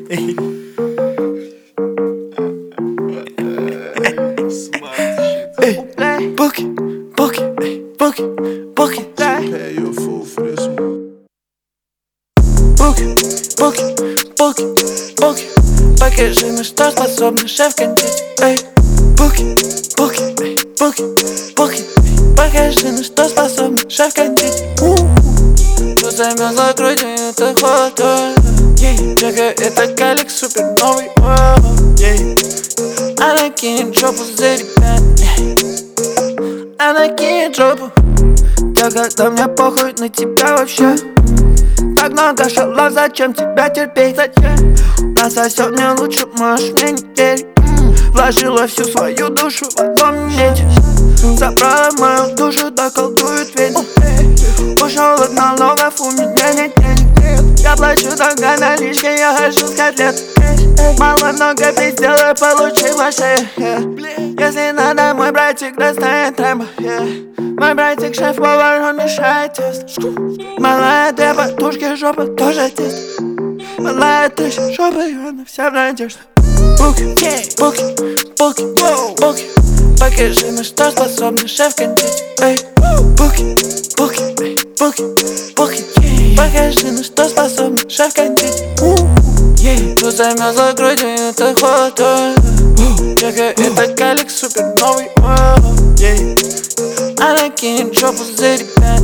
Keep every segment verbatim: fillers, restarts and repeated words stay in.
Bookie, Bookie, Bookie, Bookie. Pay you a fool for this one. Bookie, Bookie, Bookie, Bookie. Покажи, на что способны шеф-кондитер. Эй, Бookie, Bookie, Bookie, Bookie. Покажи, на что способны шеф-кондитер. Тут замерзла грудь, и это холодно. Бегаю, это калик супер новый. Она кинет жопу за ребят. Она кинет жопу. Да когда мне похуй на тебя вообще. Так много шалов, зачем тебя терпеть? Зачем? Насосет мне лучше, можешь мне не верить. Вложила всю свою душу в одном месте. Забрала мою душу, да колдует ветер. Ушел от налогов, у меня нет денег. Я плачу только налички, я хочу с котлет. Мало много пиздела, получила шею. Если надо, мой братик достанет трэмбо. Мой братик шеф-повар, он мешает тесто. Малая две подушки, жопа тоже тесто. Малая тысяча жопа, и она вся в надежде. Буки, буки, буки, буки. Покажи, на что способны шеф-кондитер. Эй, буки, буки, буки, буки. Покажи, на что способны шеф-кондитер. Тут замерзла грудь, и это холодно. Бегаю, это калик супер новый. Она кинет жопу за ребят.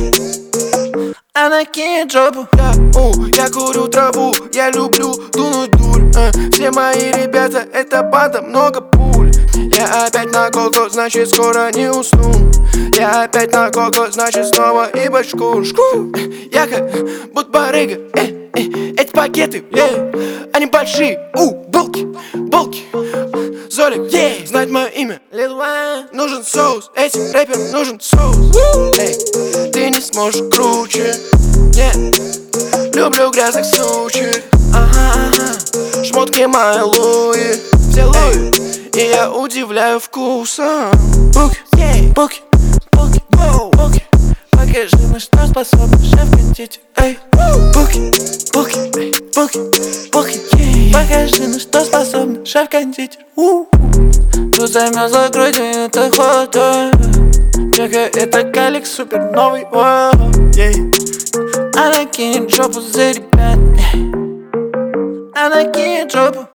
Она кинет жопу. Я курю траву, я люблю дунуть дурь. Все мои ребята, это банда, много пуль. Я опять на голку, значит скоро не усну. Я опять на голку, значит снова и башку. Я как будто барыга. Эти пакеты, yeah, они большие, у, булки, булки. Золик, yeah, знать мое имя, Lil Wayne. Нужен соус, этим рэперам нужен соус. Эй, ты не сможешь круче, нет. Люблю грязных сучек, ага, ага. Шмотки мои Луи, все Луи. И я удивляю вкусом. Буки, буки, буки, буки. Покажи, на что способны шеф-кондитер. Эй, буки, буки, буки, буки. Покажи, на что способны шеф-кондитер. Тут замерзла грудь, и это холодно. Бегаю, это калик супер новый. Она кинет жопу за ребят. Она кинет жопу.